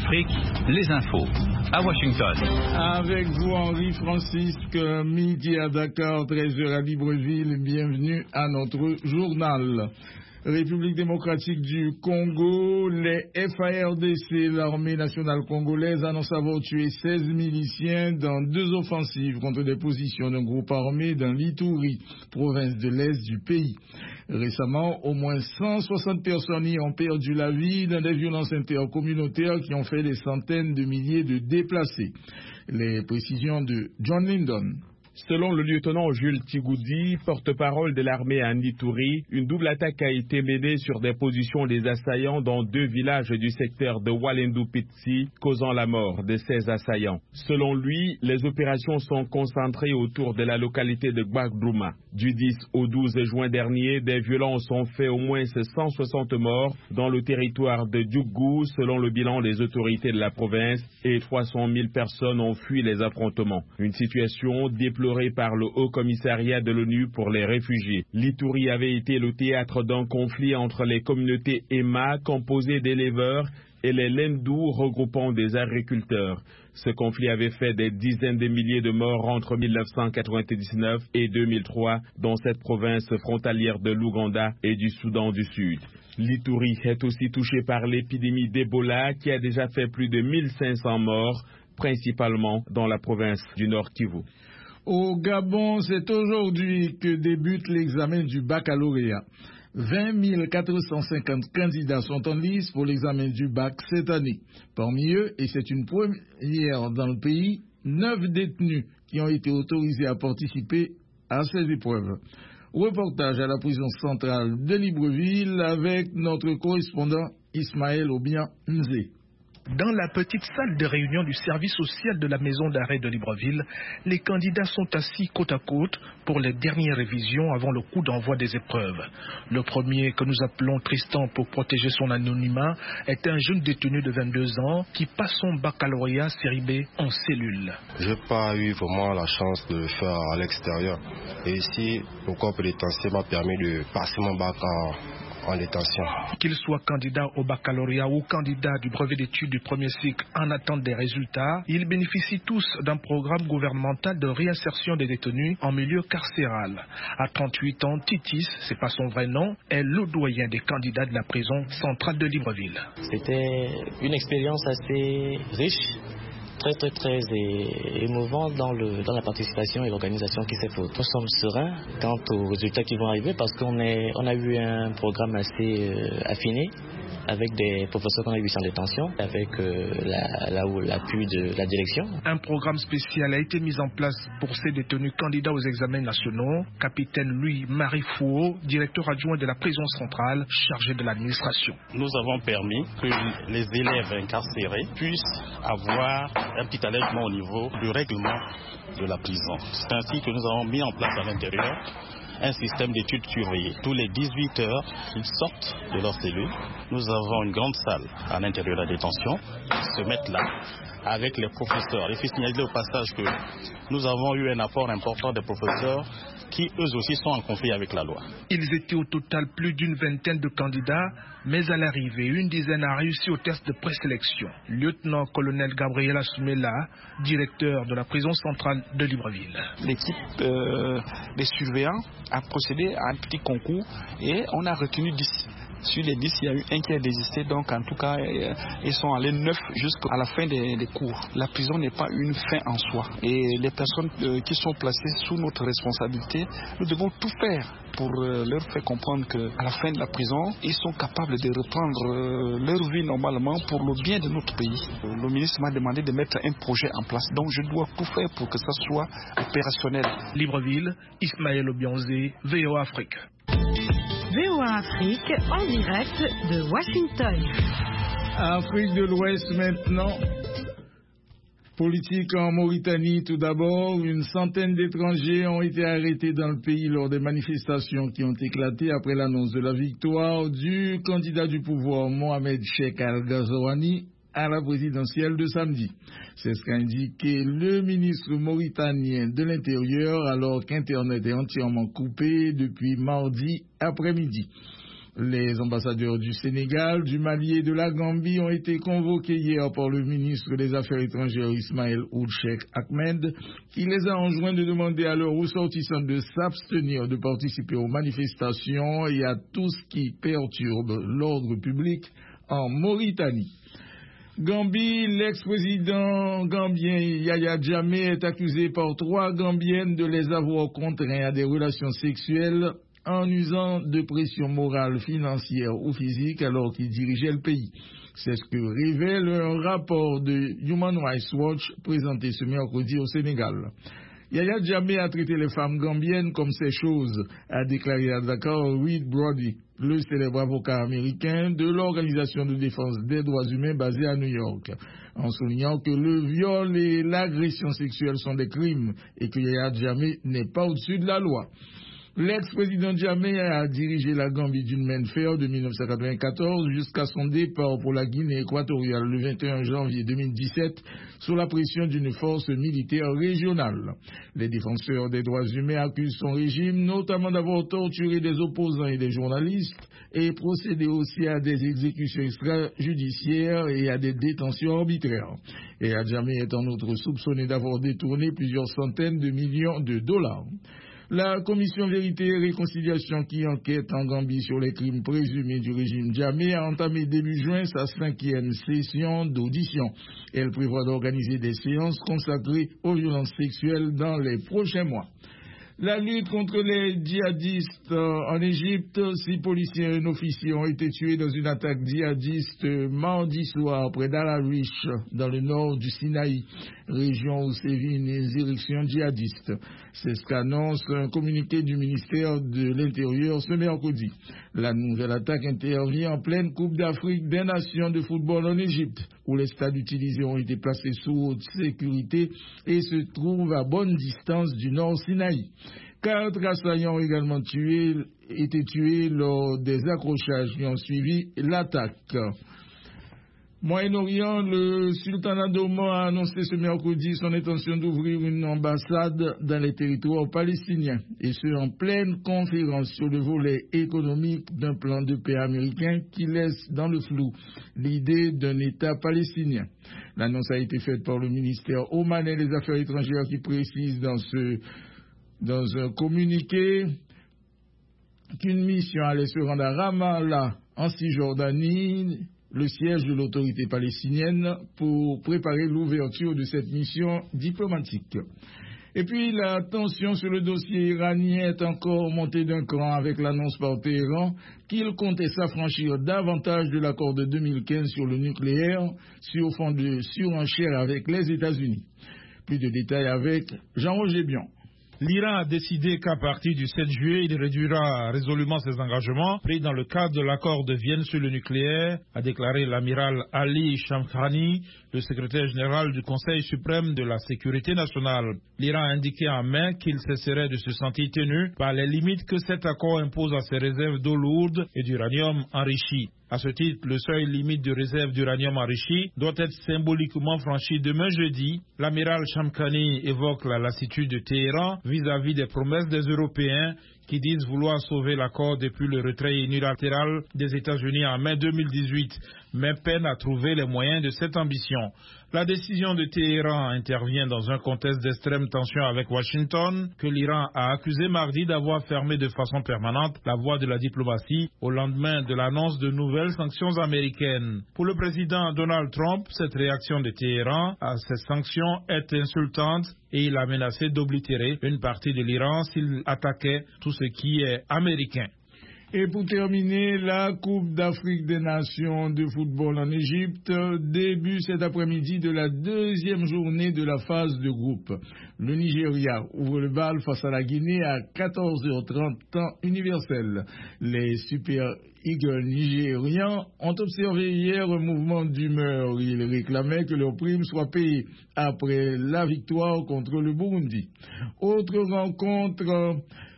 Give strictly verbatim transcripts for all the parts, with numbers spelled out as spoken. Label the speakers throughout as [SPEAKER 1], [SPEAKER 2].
[SPEAKER 1] Afrique, les infos à Washington.
[SPEAKER 2] Avec vous, Henri Francisque, midi à Dakar, treize heures à Libreville. Bienvenue à notre journal. République démocratique du Congo, les F A R D C, l'armée nationale congolaise, annonce avoir tué seize miliciens dans deux offensives contre des positions d'un groupe armé dans l'Ituri, province de l'Est du pays. Récemment, au moins cent soixante personnes y ont perdu la vie dans des violences intercommunautaires qui ont fait des centaines de milliers de déplacés. Les précisions de John Lyndon.
[SPEAKER 3] Selon le lieutenant Jules Tigoudi, porte-parole de l'armée à Ituri, une double attaque a été menée sur des positions des assaillants dans deux villages du secteur de Walendu-Pitsi, causant la mort de seize assaillants. Selon lui, les opérations sont concentrées autour de la localité de Gbagdouma. Du dix au douze juin dernier, des violences ont fait au moins cent soixante morts dans le territoire de Djougou, selon le bilan des autorités de la province, et trois cent mille personnes ont fui les affrontements. Une situation déplorée par le Haut Commissariat de l'ONU pour les réfugiés. L'Ituri avait été le théâtre d'un conflit entre les communautés Emma, composées d'éleveurs, et les Lendu, regroupant des agriculteurs. Ce conflit avait fait des dizaines de milliers de morts entre mille neuf cent quatre-vingt-dix-neuf et deux mille trois dans cette province frontalière de l'Ouganda et du Soudan du Sud. L'Ituri est aussi touché par l'épidémie d'Ebola qui a déjà fait plus de mille cinq cents morts, principalement dans la province du Nord Kivu.
[SPEAKER 2] Au Gabon, c'est aujourd'hui que débute l'examen du baccalauréat. vingt mille quatre cent cinquante candidats sont en lice pour l'examen du bac cette année. Parmi eux, et c'est une première dans le pays, neuf détenus qui ont été autorisés à participer à ces épreuves. Reportage à la prison centrale de Libreville avec notre correspondant Ismaël Obian Nzé.
[SPEAKER 4] Dans la petite salle de réunion du service social de la maison d'arrêt de Libreville, les candidats sont assis côte à côte pour les dernières révisions avant le coup d'envoi des épreuves. Le premier, que nous appelons Tristan pour protéger son anonymat, est un jeune détenu de vingt-deux ans qui passe son baccalauréat série B en cellule.
[SPEAKER 5] Je n'ai pas eu vraiment la chance de le faire à l'extérieur. Et ici, le corps pénitentiaire m'a permis de passer mon bac en... en détention.
[SPEAKER 4] Qu'ils soient candidats au baccalauréat ou candidats du brevet d'études du premier cycle en attente des résultats, ils bénéficient tous d'un programme gouvernemental de réinsertion des détenus en milieu carcéral. À trente-huit ans, Titis, c'est pas son vrai nom, est le doyen des candidats de la prison centrale de Libreville.
[SPEAKER 6] C'était une expérience assez riche, très très très émouvant dans, le, dans la participation et l'organisation qui s'est faite. Nous sommes sereins quant aux résultats qui vont arriver parce qu'on est, on a eu un programme assez euh, affiné avec des professeurs qu'on a eu en détention, avec euh, la, la, l'appui de la direction.
[SPEAKER 4] Un programme spécial a été mis en place pour ces détenus candidats aux examens nationaux. Capitaine Louis-Marie Fouault, directeur adjoint de la prison centrale, chargé de l'administration.
[SPEAKER 7] Nous avons permis que les élèves incarcérés puissent avoir un petit allègement au niveau du règlement de la prison. C'est ainsi que nous avons mis en place à l'intérieur un système d'études surveillées. Tous les dix-huit heures, ils sortent de leur cellule. Nous avons une grande salle à l'intérieur de la détention. Ils se mettent là avec les professeurs. Il faut signaler au passage que nous avons eu un apport important des professeurs qui eux aussi sont en conflit avec la loi.
[SPEAKER 4] Ils étaient au total plus d'une vingtaine de candidats, mais à l'arrivée, une dizaine a réussi au test de présélection. Lieutenant-colonel Gabriel Assoumela, directeur de la prison centrale de Libreville.
[SPEAKER 8] L'équipe euh, des surveillants a procédé à un petit concours et on a retenu dix. Sur les dix, il y a eu un qui a désisté, donc en tout cas, euh, ils sont allés neuf jusqu'à la fin des, des cours. La prison n'est pas une fin en soi. Et les personnes euh, qui sont placées sous notre responsabilité, nous devons tout faire pour euh, leur faire comprendre qu'à la fin de la prison, ils sont capables de reprendre euh, leur vie normalement pour le bien de notre pays. Le ministre m'a demandé de mettre un projet en place, donc je dois tout faire pour que ça soit opérationnel.
[SPEAKER 4] Libreville, Ismaël Obianzé, V O A Afrique.
[SPEAKER 9] V O A Afrique en direct de Washington.
[SPEAKER 2] Afrique de l'Ouest maintenant. Politique en Mauritanie tout d'abord. Une centaine d'étrangers ont été arrêtés dans le pays lors des manifestations qui ont éclaté après l'annonce de la victoire du candidat du pouvoir Mohamed Cheikh Al-Ghazouani à la présidentielle de samedi. C'est ce qu'a indiqué le ministre mauritanien de l'Intérieur alors qu'Internet est entièrement coupé depuis mardi après-midi. Les ambassadeurs du Sénégal, du Mali et de la Gambie ont été convoqués hier par le ministre des Affaires étrangères Ismaël Ould Cheikh Ahmed, qui les a enjoints de demander à leurs ressortissants de s'abstenir de participer aux manifestations et à tout ce qui perturbe l'ordre public en Mauritanie. Gambie, l'ex-président gambien Yaya Jammeh est accusé par trois Gambiennes de les avoir contraints à des relations sexuelles en usant de pression morale, financière ou physique alors qu'il dirigeait le pays. C'est ce que révèle un rapport de Human Rights Watch présenté ce mercredi au Sénégal. Yaya Jammeh a traité les femmes gambiennes comme ces choses, a déclaré à Dakar Reed Brody, le célèbre avocat américain de l'Organisation de défense des droits humains basée à New York, en soulignant que le viol et l'agression sexuelle sont des crimes et que Yaya Jammeh n'est pas au-dessus de la loi. L'ex-président Jammeh a dirigé la Gambie d'une main de fer de mille neuf cent quatre-vingt-quatorze jusqu'à son départ pour la Guinée équatoriale le vingt et un janvier deux mille dix-sept sous la pression d'une force militaire régionale. Les défenseurs des droits humains accusent son régime notamment d'avoir torturé des opposants et des journalistes et procédé aussi à des exécutions extrajudiciaires et à des détentions arbitraires. Et Jammeh est en outre soupçonné d'avoir détourné plusieurs centaines de millions de dollars. La commission Vérité et Réconciliation qui enquête en Gambie sur les crimes présumés du régime Jammeh a entamé début juin sa cinquième session d'audition. Elle prévoit d'organiser des séances consacrées aux violences sexuelles dans les prochains mois. La lutte contre les djihadistes en Égypte, six policiers et un officier ont été tués dans une attaque djihadiste mardi soir près d'Al-Arish, dans le nord du Sinaï, région où sévit une insurrection djihadiste. C'est ce qu'annonce un communiqué du ministère de l'Intérieur ce mercredi. La nouvelle attaque intervient en pleine Coupe d'Afrique des Nations de football en Égypte, où les stades utilisés ont été placés sous haute sécurité et se trouvent à bonne distance du nord Sinaï. Quatre assaillants ont également tué, été tués lors des accrochages qui ont suivi l'attaque. Moyen-Orient, le sultanat d'Oman a annoncé ce mercredi son intention d'ouvrir une ambassade dans les territoires palestiniens, et ce en pleine conférence sur le volet économique d'un plan de paix américain qui laisse dans le flou l'idée d'un État palestinien. L'annonce a été faite par le ministère omanais des Affaires étrangères qui précise dans, ce, dans un communiqué qu'une mission allait se rendre à Ramallah, en Cisjordanie, le siège de l'autorité palestinienne, pour préparer l'ouverture de cette mission diplomatique. Et puis la tension sur le dossier iranien est encore montée d'un cran avec l'annonce par Téhéran qu'il comptait s'affranchir davantage de l'accord de deux mille quinze sur le nucléaire sur fond de surenchère avec les États-Unis. Plus de détails avec Jean-Roger Bion.
[SPEAKER 10] L'Iran a décidé qu'à partir du sept juillet, il réduira résolument ses engagements pris dans le cadre de l'accord de Vienne sur le nucléaire, a déclaré l'amiral Ali Shamkhani, le secrétaire général du Conseil suprême de la sécurité nationale. L'Iran a indiqué en mai qu'il cesserait de se sentir tenu par les limites que cet accord impose à ses réserves d'eau lourde et d'uranium enrichi. À ce titre, le seuil limite de réserve d'uranium enrichi doit être symboliquement franchi demain jeudi. L'amiral Shamkhani évoque la lassitude de Téhéran vis-à-vis des promesses des Européens qui disent vouloir sauver l'accord depuis le retrait unilatéral des États-Unis en mai deux mille dix-huit, mais peine à trouver les moyens de cette ambition. La décision de Téhéran intervient dans un contexte d'extrême tension avec Washington, que l'Iran a accusé mardi d'avoir fermé de façon permanente la voie de la diplomatie au lendemain de l'annonce de nouvelles sanctions américaines. Pour le président Donald Trump, cette réaction de Téhéran à ces sanctions est insultante et il a menacé d'oblitérer une partie de l'Iran s'il attaquait tout ce qui est américain.
[SPEAKER 2] Et pour terminer, la Coupe d'Afrique des Nations de football en Égypte, début cet après-midi de la deuxième journée de la phase de groupe. Le Nigeria ouvre le bal face à la Guinée à quatorze heures trente temps universel. Les Super Eagles nigérians ont observé hier un mouvement d'humeur. Ils réclamaient que leurs primes soient payées après la victoire contre le Burundi. Autre rencontre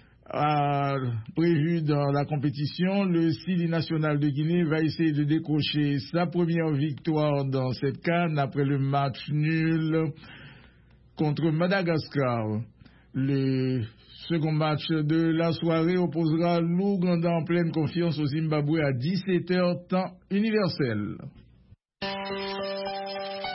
[SPEAKER 2] a prévu dans la compétition, le Sili national de Guinée va essayer de décrocher sa première victoire dans cette CAN après le match nul contre Madagascar. Le second match de la soirée opposera l'Ouganda en pleine confiance au Zimbabwe à dix-sept heures temps universel.